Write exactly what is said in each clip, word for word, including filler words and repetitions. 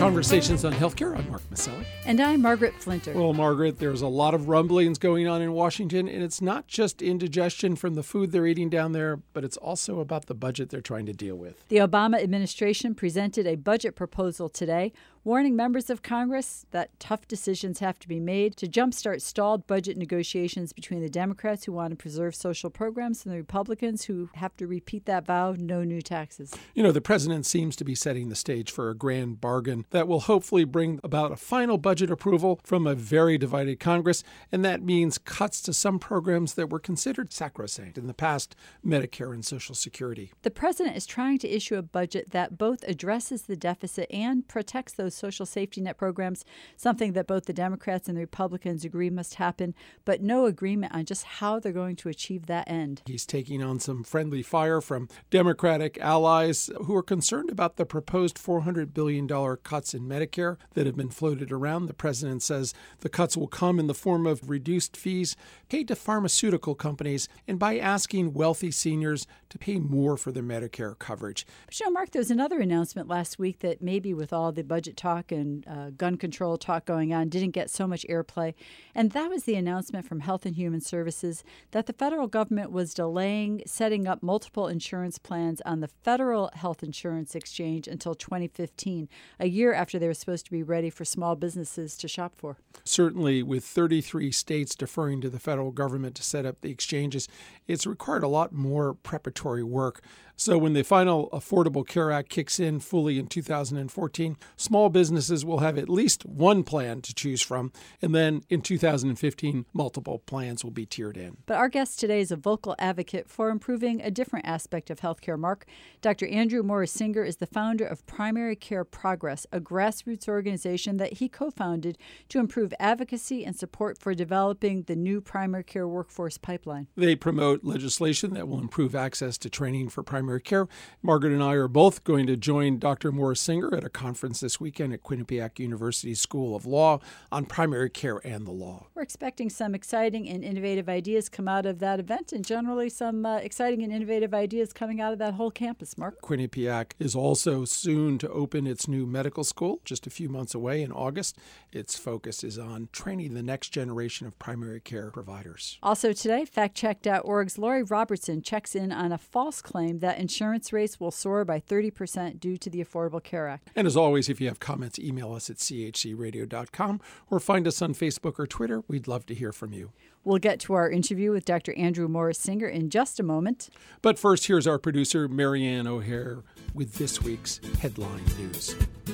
Conversations on Healthcare. I'm Mark Maselli. And I'm Margaret Flinter. Well, Margaret, there's a lot of rumblings going on in Washington, and it's not just indigestion from the food they're eating down there, but it's also about the budget they're trying to deal with. The Obama administration presented a budget proposal today, warning members of Congress that tough decisions have to be made to jumpstart stalled budget negotiations between the Democrats who want to preserve social programs and the Republicans who have to repeat that vow, no new taxes. You know, the president seems to be setting the stage for a grand bargain that will hopefully bring about a final budget approval from a very divided Congress, and that means cuts to some programs that were considered sacrosanct in the past, Medicare and Social Security. The president is trying to issue a budget that both addresses the deficit and protects those social safety net programs, something that both the Democrats and the Republicans agree must happen, but no agreement on just how they're going to achieve that end. He's taking on some friendly fire from Democratic allies who are concerned about the proposed four hundred billion dollars cuts in Medicare that have been floated around. The president says the cuts will come in the form of reduced fees paid to pharmaceutical companies and by asking wealthy seniors to pay more for their Medicare coverage. But you know, Mark, there was another announcement last week that maybe with all the budget talk and uh, gun control talk going on didn't get so much airplay. And that was the announcement from Health and Human Services that the federal government was delaying setting up multiple insurance plans on the Federal Health Insurance Exchange until twenty fifteen, a year after they were supposed to be ready for small businesses to shop for. Certainly, with thirty-three states deferring to the federal government to set up the exchanges, it's required a lot more preparatory work. So when the final Affordable Care Act kicks in fully in two thousand fourteen, small businesses will have at least one plan to choose from. And then in two thousand fifteen, multiple plans will be tiered in. But our guest today is a vocal advocate for improving a different aspect of healthcare, Mark. Doctor Andrew Morris Singer is the founder of Primary Care Progress, a grassroots organization that he co-founded to improve advocacy and support for developing the new primary care workforce pipeline. They promote legislation that will improve access to training for primary care. Margaret and I are both going to join Doctor Morris Singer at a conference this weekend at Quinnipiac University School of Law on primary care and the law. We're expecting some exciting and innovative ideas come out of that event, and generally some uh, exciting and innovative ideas coming out of that whole campus, Mark. Quinnipiac is also soon to open its new medical school, just a few months away in August. Its focus is on training the next generation of primary care providers. Also today, fact check dot org's Lori Robertson checks in on a false claim that insurance rates will soar by thirty percent due to the Affordable Care Act. And as always, if you have comments, email us at c h c radio dot com or find us on Facebook or Twitter. We'd love to hear from you. We'll get to our interview with Doctor Andrew Morris Singer in just a moment. But first, here's our producer, Marianne O'Hare, with this week's headline news.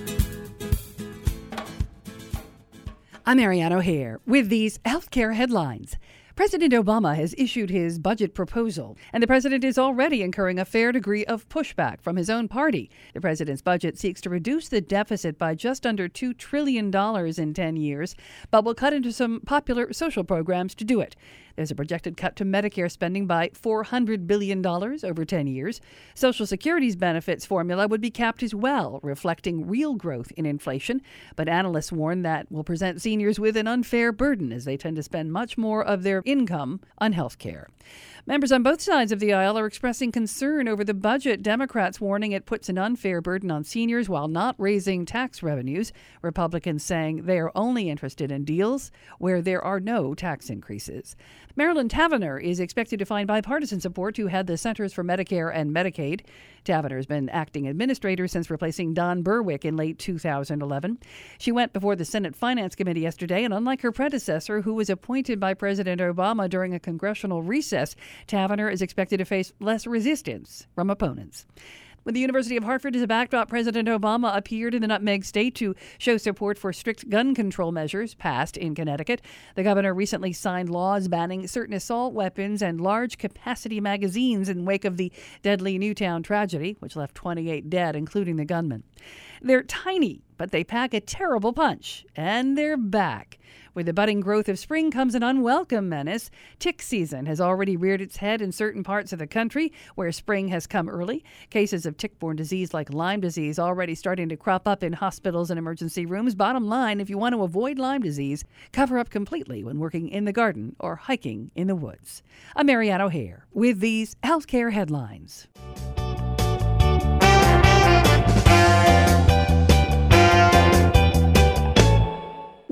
I'm Marianne O'Hare with these healthcare headlines. President Obama has issued his budget proposal, and the president is already incurring a fair degree of pushback from his own party. The president's budget seeks to reduce the deficit by just under two trillion dollars in ten years, but will cut into some popular social programs to do it. There's a projected cut to Medicare spending by four hundred billion dollars over ten years. Social Security's benefits formula would be capped as well, reflecting real growth in inflation. But analysts warn that will present seniors with an unfair burden as they tend to spend much more of their income on health care. Members on both sides of the aisle are expressing concern over the budget. Democrats warning it puts an unfair burden on seniors while not raising tax revenues. Republicans saying they are only interested in deals where there are no tax increases. Marilyn Tavenner is expected to find bipartisan support to head the Centers for Medicare and Medicaid. Tavenner has been acting administrator since replacing Don Berwick in late two thousand eleven. She went before the Senate Finance Committee yesterday, and unlike her predecessor, who was appointed by President Obama during a congressional recess, Tavenner is expected to face less resistance from opponents. With the University of Hartford as a backdrop, President Obama appeared in the Nutmeg State to show support for strict gun control measures passed in Connecticut. The governor recently signed laws banning certain assault weapons and large-capacity magazines in wake of the deadly Newtown tragedy, which left twenty-eight dead, including the gunman. They're tiny, but they pack a terrible punch, and they're back. With the budding growth of spring comes an unwelcome menace. Tick season has already reared its head in certain parts of the country where spring has come early. Cases of tick-borne disease like Lyme disease already starting to crop up in hospitals and emergency rooms. Bottom line, if you want to avoid Lyme disease, cover up completely when working in the garden or hiking in the woods. I'm Marianne O'Hare with these healthcare headlines.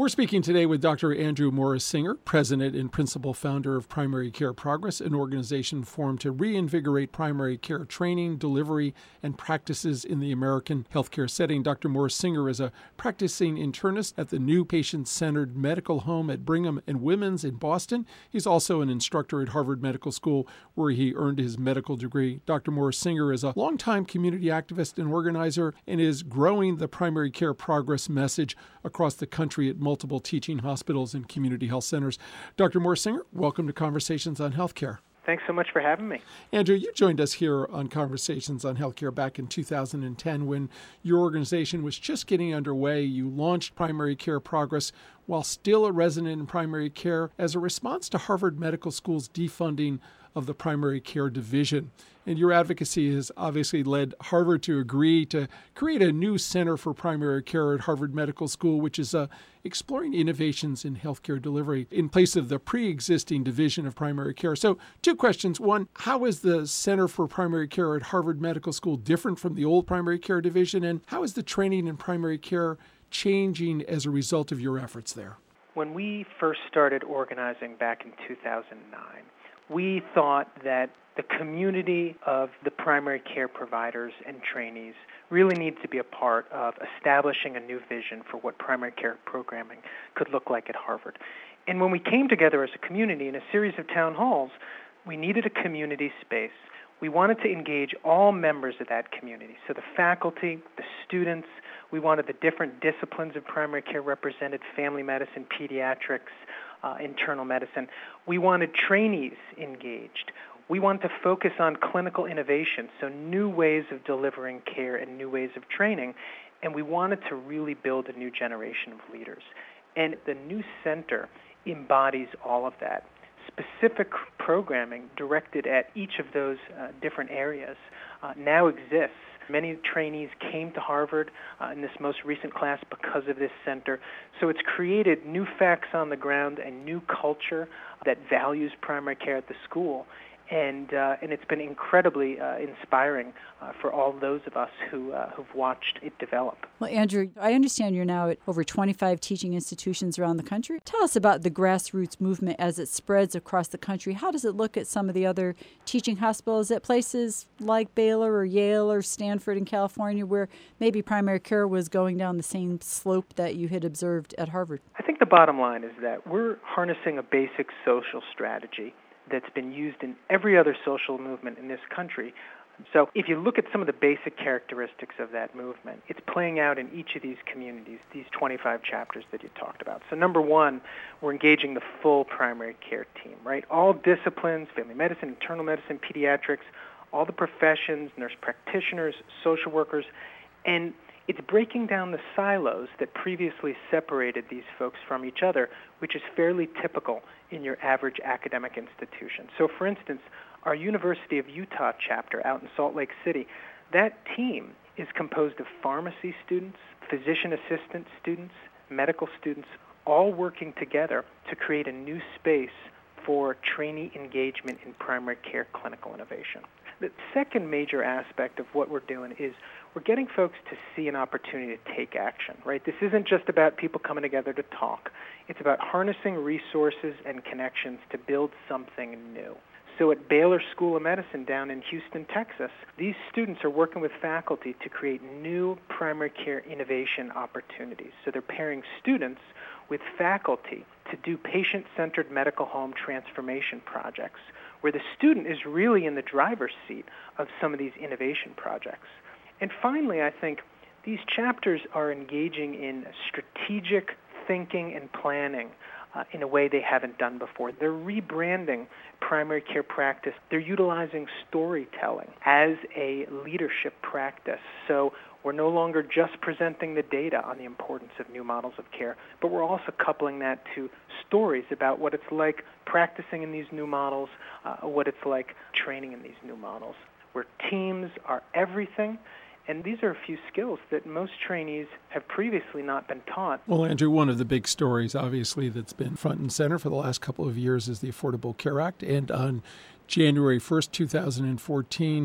We're speaking today with Doctor Andrew Morris Singer, president and principal founder of Primary Care Progress, an organization formed to reinvigorate primary care training, delivery, and practices in the American healthcare setting. Doctor Morris Singer is a practicing internist at the New Patient-Centered Medical Home at Brigham and Women's in Boston. He's also an instructor at Harvard Medical School, where he earned his medical degree. Doctor Morris Singer is a longtime community activist and organizer and is growing the Primary Care Progress message across the country at multiple teaching hospitals and community health centers. Doctor Morris Singer, welcome to Conversations on Healthcare. Thanks so much for having me. Andrew, you joined us here on Conversations on Healthcare back in two thousand ten when your organization was just getting underway. You launched Primary Care Progress while still a resident in primary care as a response to Harvard Medical School's defunding of the primary care division. And your advocacy has obviously led Harvard to agree to create a new Center for Primary Care at Harvard Medical School, which is uh, exploring innovations in healthcare delivery in place of the pre-existing division of primary care. So two questions. One, how is the Center for Primary Care at Harvard Medical School different from the old primary care division? And how is the training in primary care changing as a result of your efforts there? When we first started organizing back in two thousand nine, we thought that the community of the primary care providers and trainees really needs to be a part of establishing a new vision for what primary care programming could look like at Harvard. And when we came together as a community in a series of town halls, we needed a community space. We wanted to engage all members of that community, so the faculty, the students. We wanted the different disciplines of primary care represented, family medicine, pediatrics, uh, internal medicine. We wanted trainees engaged. We wanted to focus on clinical innovation, so new ways of delivering care and new ways of training, and we wanted to really build a new generation of leaders. And the new center embodies all of that. Specific programming directed at each of those uh, different areas uh, now exists. Many trainees came to Harvard uh, in this most recent class because of this center. So it's created new facts on the ground and new culture that values primary care at the school. And uh, and it's been incredibly uh, inspiring uh, for all those of us who uh, who've watched it develop. Well, Andrew, I understand you're now at over twenty-five teaching institutions around the country. Tell us about the grassroots movement as it spreads across the country. How does it look at some of the other teaching hospitals at places like Baylor or Yale or Stanford in California, where maybe primary care was going down the same slope that you had observed at Harvard? I think the bottom line is that we're harnessing a basic social strategy that's been used in every other social movement in this country. So if you look at some of the basic characteristics of that movement, it's playing out in each of these communities, these twenty-five chapters that you talked about. So number one, we're engaging the full primary care team, right? All disciplines, family medicine, internal medicine, pediatrics, all the professions, nurse practitioners, social workers, and it's breaking down the silos that previously separated these folks from each other, which is fairly typical in your average academic institution. So, for instance, our University of Utah chapter out in Salt Lake City, that team is composed of pharmacy students, physician assistant students, medical students, all working together to create a new space for trainee engagement in primary care clinical innovation. The second major aspect of what we're doing is we're getting folks to see an opportunity to take action, right? This isn't just about people coming together to talk. It's about harnessing resources and connections to build something new. So at Baylor School of Medicine down in Houston, Texas, these students are working with faculty to create new primary care innovation opportunities. So they're pairing students with faculty to do patient-centered medical home transformation projects, where the student is really in the driver's seat of some of these innovation projects. And finally, I think these chapters are engaging in strategic thinking and planning uh, in a way they haven't done before. They're rebranding primary care practice. They're utilizing storytelling as a leadership practice. So we're no longer just presenting the data on the importance of new models of care, but we're also coupling that to stories about what it's like practicing in these new models, uh, what it's like training in these new models, where teams are everything. And these are a few skills that most trainees have previously not been taught. Well, Andrew, one of the big stories, obviously, that's been front and center for the last couple of years is the Affordable Care Act. And on January first, two thousand fourteen,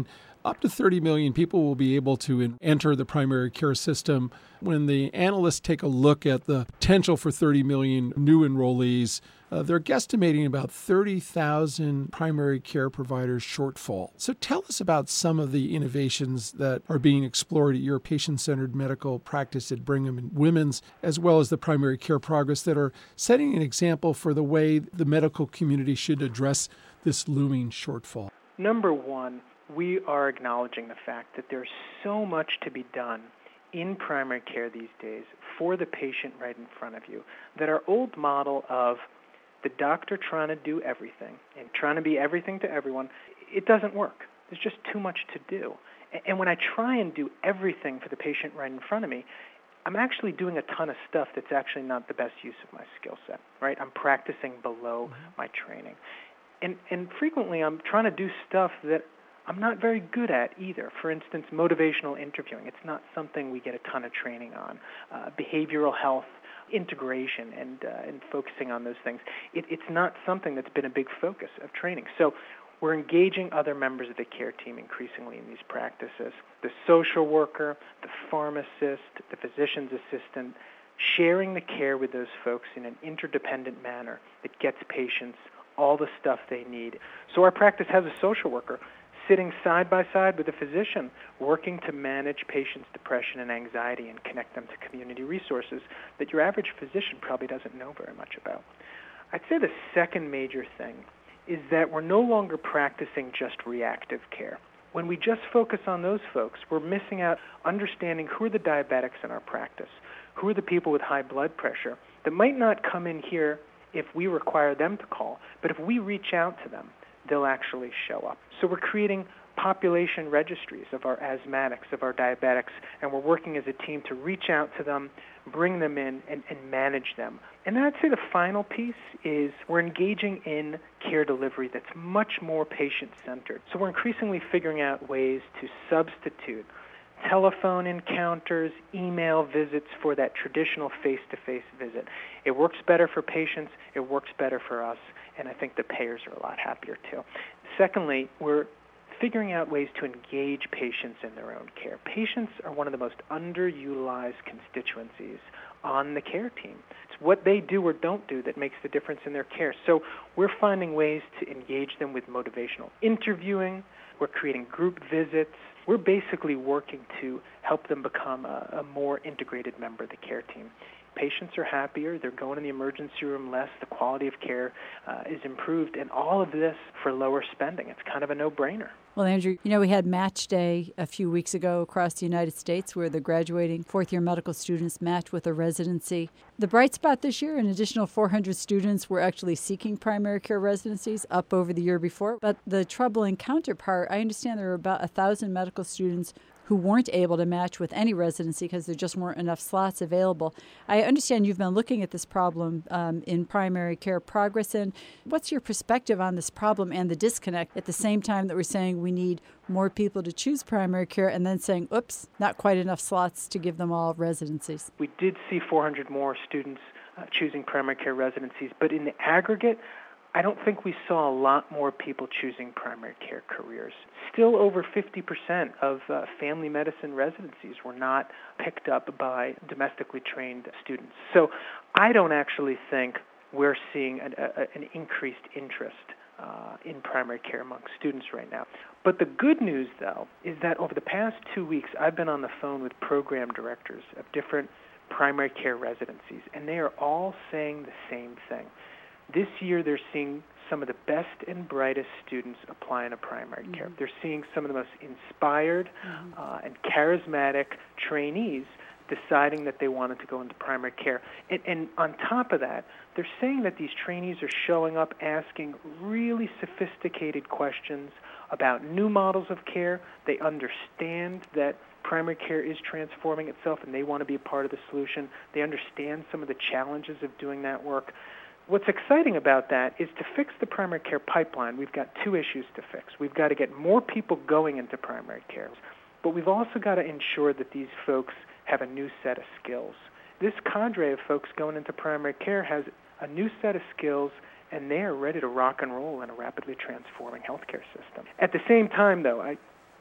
Up to thirty million people will be able to enter the primary care system. When the analysts take a look at the potential for thirty million new enrollees, uh, they're guesstimating about thirty thousand primary care providers shortfall. So tell us about some of the innovations that are being explored at your patient-centered medical practice at Brigham and Women's, as well as the Primary Care Progress, that are setting an example for the way the medical community should address this looming shortfall. Number one, we are acknowledging the fact that there's so much to be done in primary care these days for the patient right in front of you, that our old model of the doctor trying to do everything and trying to be everything to everyone, it doesn't work. There's just too much to do. And when I try and do everything for the patient right in front of me, I'm actually doing a ton of stuff that's actually not the best use of my skill set, right? I'm practicing below mm-hmm. my training. And and frequently I'm trying to do stuff that I'm not very good at either. For instance, motivational interviewing. It's not something we get a ton of training on. Uh, behavioral health, integration, and uh, and focusing on those things. It, it's not something that's been a big focus of training. So we're engaging other members of the care team increasingly in these practices. The social worker, the pharmacist, the physician's assistant, sharing the care with those folks in an interdependent manner that gets patients all the stuff they need. So our practice has a social worker sitting side by side with a physician, working to manage patients' depression and anxiety and connect them to community resources that your average physician probably doesn't know very much about. I'd say the second major thing is that we're no longer practicing just reactive care. When we just focus on those folks, we're missing out understanding who are the diabetics in our practice, who are the people with high blood pressure that might not come in here if we require them to call, but if we reach out to them, they'll actually show up. So we're creating population registries of our asthmatics, of our diabetics, and we're working as a team to reach out to them, bring them in, and, and manage them. And then I'd say the final piece is we're engaging in care delivery that's much more patient-centered. So we're increasingly figuring out ways to substitute telephone encounters, email visits for that traditional face-to-face visit. It works better for patients, it works better for us, and I think the payers are a lot happier too. Secondly, we're figuring out ways to engage patients in their own care. Patients are one of the most underutilized constituencies on the care team. It's what they do or don't do that makes the difference in their care. So we're finding ways to engage them with motivational interviewing. We're creating group visits. We're basically working to help them become a, a more integrated member of the care team. Patients are happier, they're going in the emergency room less, the quality of care uh, is improved, and all of this for lower spending. It's kind of a no-brainer. Well, Andrew, you know, we had Match Day a few weeks ago across the United States where the graduating fourth-year medical students matched with a residency. The bright spot this year, an additional four hundred students were actually seeking primary care residencies, up over the year before. But the troubling counterpart, I understand there were about one thousand medical students who weren't able to match with any residency because there just weren't enough slots available. I understand you've been looking at this problem um, in Primary Care Progress, and what's your perspective on this problem and the disconnect at the same time that we're saying we need more people to choose primary care and then saying, oops, not quite enough slots to give them all residencies? We did see four hundred more students uh, choosing primary care residencies, but in the aggregate, I don't think we saw a lot more people choosing primary care careers. Still over fifty percent of uh, family medicine residencies were not picked up by domestically trained students. So I don't actually think we're seeing an, a, an increased interest uh, in primary care among students right now. But the good news, though, is that over the past two weeks, I've been on the phone with program directors of different primary care residencies, and they are all saying the same thing. This year, they're seeing some of the best and brightest students apply into primary mm-hmm. care. They're seeing some of the most inspired mm-hmm. uh, and charismatic trainees deciding that they wanted to go into primary care. And, and on top of that, they're saying that these trainees are showing up asking really sophisticated questions about new models of care. They understand that primary care is transforming itself, and they want to be a part of the solution. They understand some of the challenges of doing that work. What's exciting about that is to fix the primary care pipeline, we've got two issues to fix. We've got to get more people going into primary care, but we've also got to ensure that these folks have a new set of skills. This cadre of folks going into primary care has a new set of skills, and they are ready to rock and roll in a rapidly transforming healthcare system. At the same time, though, I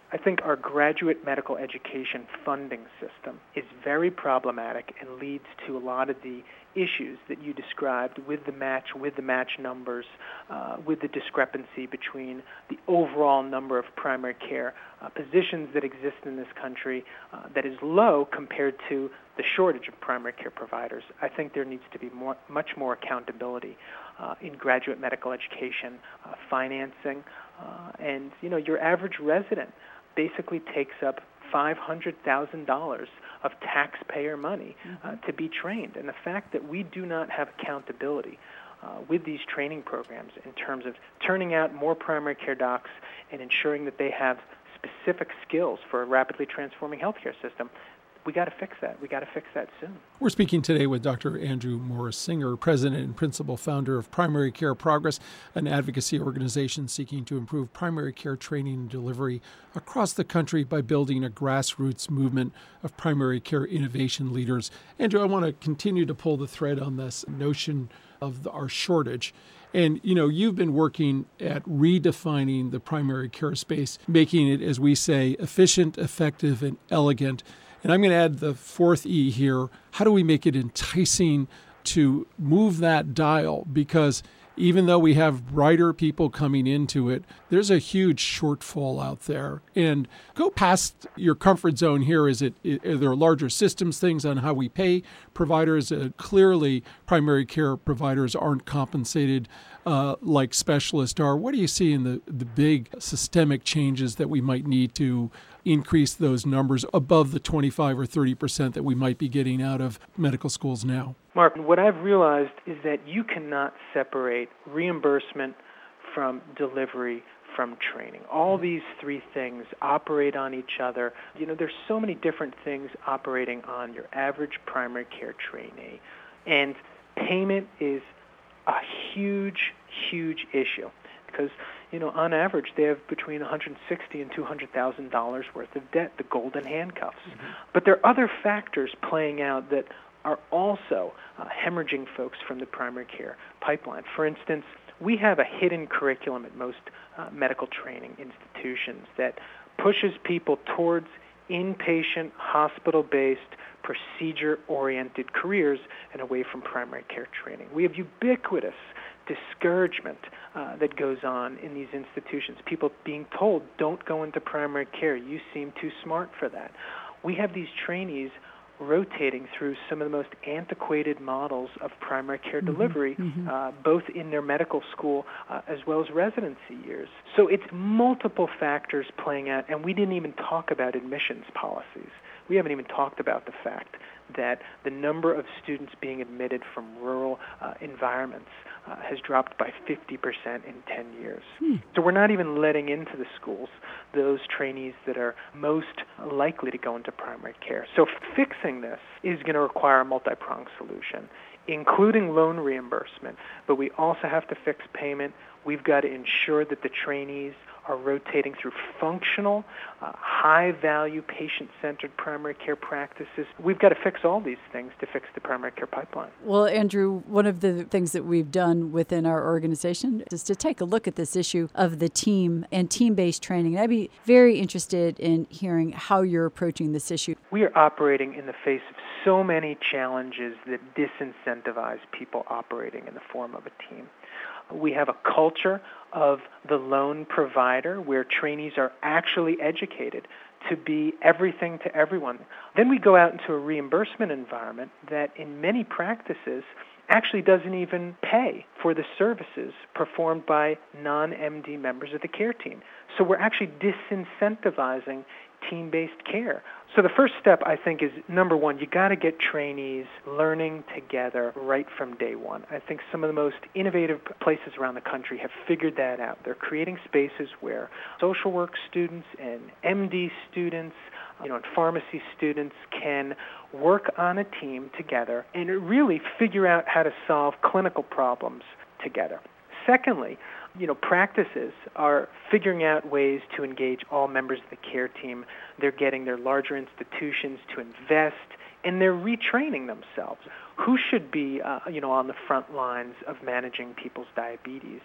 I think our graduate medical education funding system is very problematic and leads to a lot of the issues that you described with the match, with the match numbers, uh, with the discrepancy between the overall number of primary care uh, positions that exist in this country uh, that is low compared to the shortage of primary care providers. I think there needs to be more, much more accountability uh, in graduate medical education, uh, financing, uh, and you know, your average resident basically takes up five hundred thousand dollars of taxpayer money uh, to be trained. And the fact that we do not have accountability uh, with these training programs in terms of turning out more primary care docs and ensuring that they have specific skills for a rapidly transforming healthcare system, we got to fix that. We got to fix that soon. We're speaking today with Doctor Andrew Morris Singer, President and Principal Founder of Primary Care Progress, an advocacy organization seeking to improve primary care training and delivery across the country by building a grassroots movement of primary care innovation leaders. Andrew, I want to continue to pull the thread on this notion of the, our shortage. And, you know, you've been working at redefining the primary care space, making it, as we say, efficient, effective, and elegant. And I'm going to add the fourth E here. How do we make it enticing to move that dial? Because even though we have brighter people coming into it, there's a huge shortfall out there. And go past your comfort zone here. Is it, are there larger systems things on how we pay providers? Uh, clearly, primary care providers aren't compensated uh, like specialists are. What do you see in the, the big systemic changes that we might need to increase those numbers above the twenty-five or thirty percent that we might be getting out of medical schools now? Mark, what I've realized is that you cannot separate reimbursement from delivery from training. All these three things operate on each other. You know, there's so many different things operating on your average primary care trainee, and payment is a huge, huge issue because, you know, on average, they have between one hundred sixty thousand dollars and two hundred thousand dollars worth of debt, the golden handcuffs. Mm-hmm. But there are other factors playing out that are also uh, hemorrhaging folks from the primary care pipeline. For instance, we have a hidden curriculum at most uh, medical training institutions that pushes people towards inpatient, hospital-based, procedure-oriented careers and away from primary care training. We have ubiquitous discouragement uh, that goes on in these institutions. People being told, don't go into primary care. You seem too smart for that. We have these trainees rotating through some of the most antiquated models of primary care mm-hmm, delivery, mm-hmm. Uh, both in their medical school uh, as well as residency years. So it's multiple factors playing out, and we didn't even talk about admissions policies. We haven't even talked about the fact that the number of students being admitted from rural uh, environments uh, has dropped by fifty percent in ten years. Hmm. So we're not even letting into the schools those trainees that are most likely to go into primary care. So fixing this is going to require a multi-pronged solution, including loan reimbursement, but we also have to fix payment. We've got to ensure that the trainees are rotating through functional, uh, high-value, patient-centered primary care practices. We've got to fix all these things to fix the primary care pipeline. Well, Andrew, one of the things that we've done within our organization is to take a look at this issue of the team and team-based training. And I'd be very interested in hearing how you're approaching this issue. We are operating in the face of so many challenges that disincentivize people operating in the form of a team. We have a culture of the lone provider where trainees are actually educated to be everything to everyone. Then we go out into a reimbursement environment that in many practices actually doesn't even pay for the services performed by non-M D members of the care team. So we're actually disincentivizing team-based care. So the first step, I think, is, number one, you got to get trainees learning together right from day one. I think some of the most innovative places around the country have figured that out. They're creating spaces where social work students and M D students, you know, and pharmacy students can work on a team together and really figure out how to solve clinical problems together. Secondly, you know, practices are figuring out ways to engage all members of the care team. They're getting their larger institutions to invest, and they're retraining themselves. Who should be, uh, you know, on the front lines of managing people's diabetes?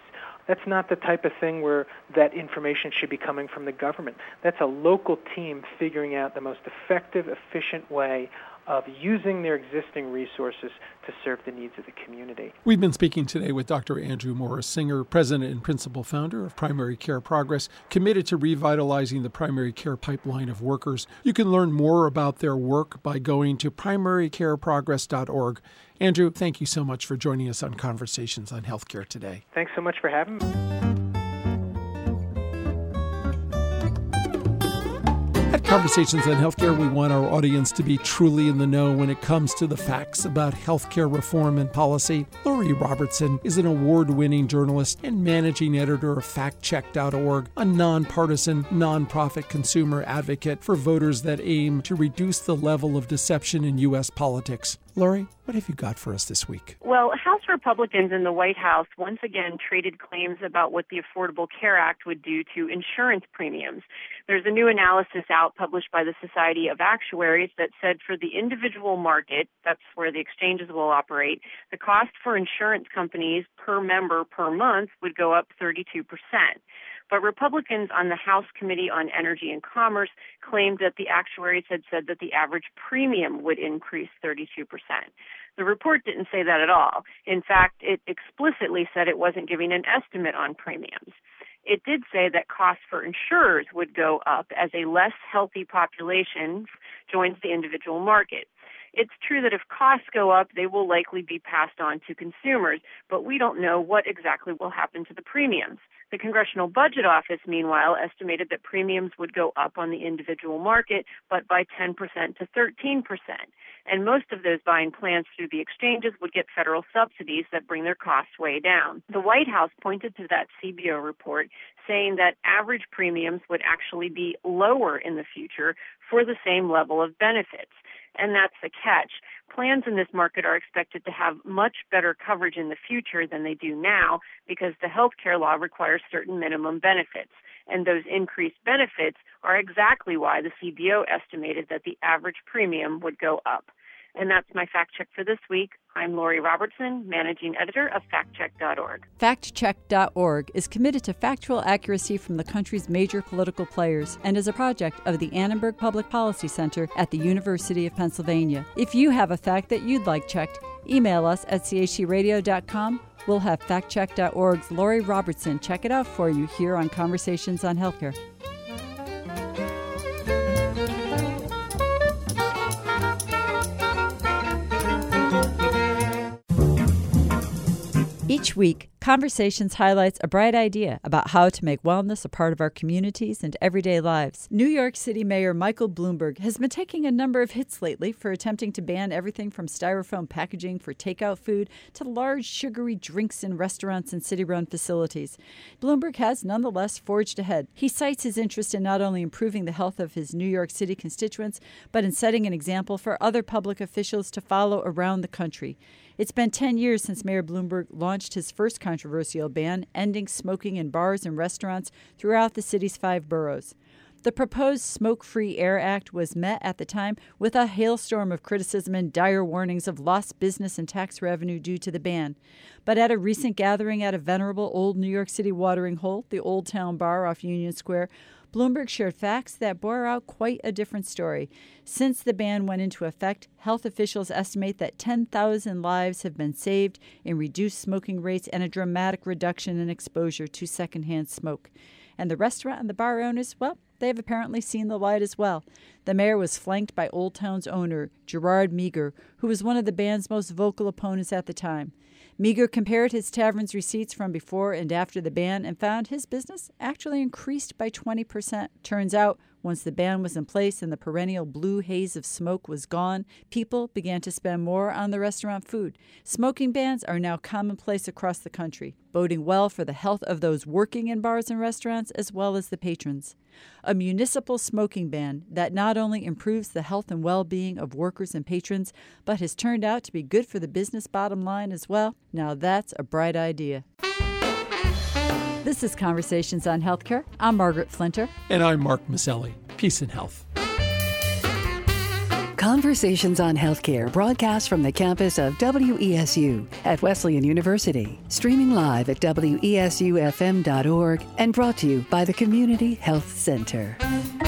That's not the type of thing where that information should be coming from the government. That's a local team figuring out the most effective, efficient way of using their existing resources to serve the needs of the community. We've been speaking today with Doctor Andrew Morris Singer, President and Principal Founder of Primary Care Progress, committed to revitalizing the primary care pipeline of workers. You can learn more about their work by going to primary care progress dot org. Andrew, thank you so much for joining us on Conversations on Healthcare today. Thanks so much for having me. At Conversations on Healthcare, we want our audience to be truly in the know when it comes to the facts about healthcare reform and policy. Lori Robertson is an award-winning journalist and managing editor of fact check dot org, a nonpartisan, nonprofit consumer advocate for voters that aim to reduce the level of deception in U S politics. Lori, what have you got for us this week? Well, House Republicans in the White House once again traded claims about what the Affordable Care Act would do to insurance premiums. There's a new analysis out published by the Society of Actuaries that said for the individual market, that's where the exchanges will operate, the cost for insurance companies per member per month would go up thirty-two percent. But Republicans on the House Committee on Energy and Commerce claimed that the actuaries had said that the average premium would increase thirty-two percent. The report didn't say that at all. In fact, it explicitly said it wasn't giving an estimate on premiums. It did say that costs for insurers would go up as a less healthy population joins the individual market. It's true that if costs go up, they will likely be passed on to consumers, but we don't know what exactly will happen to the premiums. The Congressional Budget Office, meanwhile, estimated that premiums would go up on the individual market, but by ten percent to thirteen percent. And most of those buying plans through the exchanges would get federal subsidies that bring their costs way down. The White House pointed to that C B O report, saying that average premiums would actually be lower in the future for the same level of benefits. And that's the catch. Plans in this market are expected to have much better coverage in the future than they do now because the health care law requires certain minimum benefits. And those increased benefits are exactly why the C B O estimated that the average premium would go up. And that's my fact check for this week. I'm Lori Robertson, managing editor of fact check dot org. fact check dot org is committed to factual accuracy from the country's major political players and is a project of the Annenberg Public Policy Center at the University of Pennsylvania. If you have a fact that you'd like checked, email us at c h c radio dot com. We'll have fact check dot org's Lori Robertson check it out for you here on Conversations on Healthcare. Each week, Conversations highlights a bright idea about how to make wellness a part of our communities and everyday lives. New York City Mayor Michael Bloomberg has been taking a number of hits lately for attempting to ban everything from styrofoam packaging for takeout food to large sugary drinks in restaurants and city-run facilities. Bloomberg has nonetheless forged ahead. He cites his interest in not only improving the health of his New York City constituents, but in setting an example for other public officials to follow around the country. It's been ten years since Mayor Bloomberg launched his first controversial ban, ending smoking in bars and restaurants throughout the city's five boroughs. The proposed Smoke-Free Air Act was met at the time with a hailstorm of criticism and dire warnings of lost business and tax revenue due to the ban. But at a recent gathering at a venerable old New York City watering hole, the Old Town Bar off Union Square, Bloomberg shared facts that bore out quite a different story. Since the ban went into effect, health officials estimate that ten thousand lives have been saved in reduced smoking rates and a dramatic reduction in exposure to secondhand smoke. And the restaurant and the bar owners, well, they've apparently seen the light as well. The mayor was flanked by Old Town's owner, Gerard Meager, who was one of the ban's most vocal opponents at the time. Meager compared his tavern's receipts from before and after the ban and found his business actually increased by twenty percent. Turns out, once the ban was in place and the perennial blue haze of smoke was gone, people began to spend more on the restaurant food. Smoking bans are now commonplace across the country, boding well for the health of those working in bars and restaurants as well as the patrons. A municipal smoking ban that not only improves the health and well-being of workers and patrons, but has turned out to be good for the business bottom line as well. Now that's a bright idea. This is Conversations on Healthcare. I'm Margaret Flinter. And I'm Mark Maselli. Peace and health. Conversations on Healthcare broadcast from the campus of W E S U at Wesleyan University. Streaming live at W E S U F M dot org and brought to you by the Community Health Center.